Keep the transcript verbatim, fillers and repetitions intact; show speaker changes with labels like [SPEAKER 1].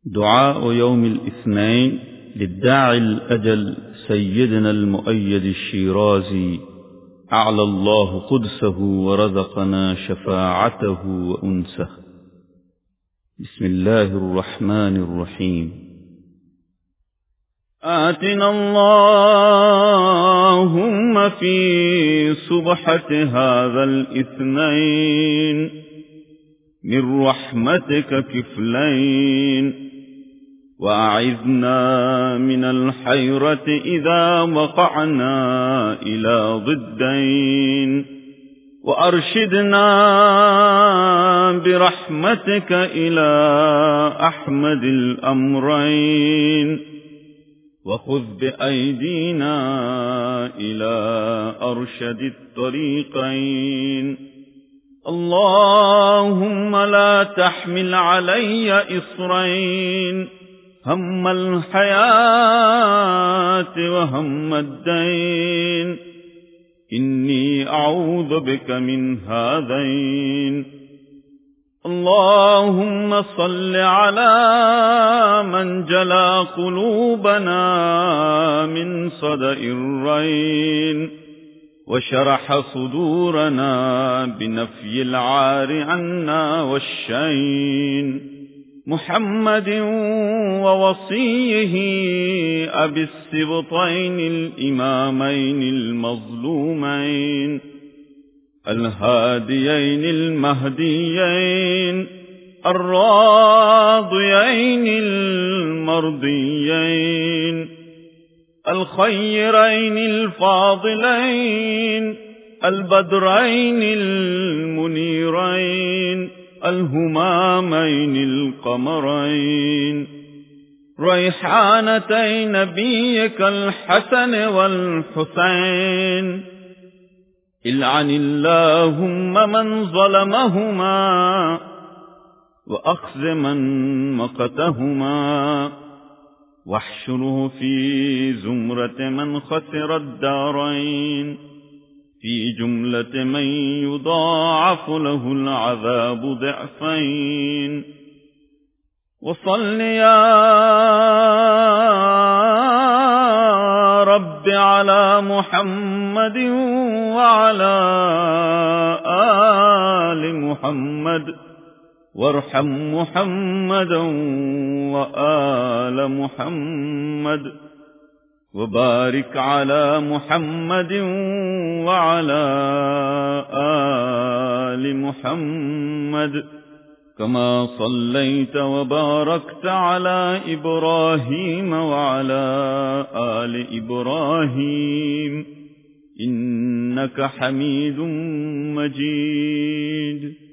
[SPEAKER 1] دعاء يوم الاثنين للداعي الأجل سيدنا المؤيد الشيرازي، أعلى الله قدسه ورزقنا شفاعته وأنسه. بسم الله الرحمن الرحيم. آتنا اللهم في صبحة هذا الاثنين من رحمتك كفلين، وأعذنا من الحيرة إذا وقعنا إلى ضدين، وأرشدنا برحمتك إلى أحمد الأمرين، وخذ بأيدينا إلى أرشد الطريقين. اللهم لا تحمل علي إصرين، هم الحياة وهم الدين، إني أعوذ بك من هذين. اللهم صل على من جلا قلوبنا من صدأ الرين، وشرح صدورنا بنفي العار عنا والشين، محمد ووصيه أبي السبطين الإمامين المظلومين الهاديين المهديين الراضيين المرضيين الخيرين الفاضلين البدرين المنيرين الهمامين القمرين ريحانتي نبيك الحسن والحسين. العن اللهم من ظلمهما وأخذ من مقتهما، واحشره في زمرة من خسر الدارين، في جملة من يضاعف له العذاب ضعفين. وصل يا رب على محمد وعلى آل محمد، وارحم محمدا وآل محمد، وبارك على محمد وعلى آل محمد، كما صليت وباركت على إبراهيم وعلى آل إبراهيم، إنك حميد مجيد.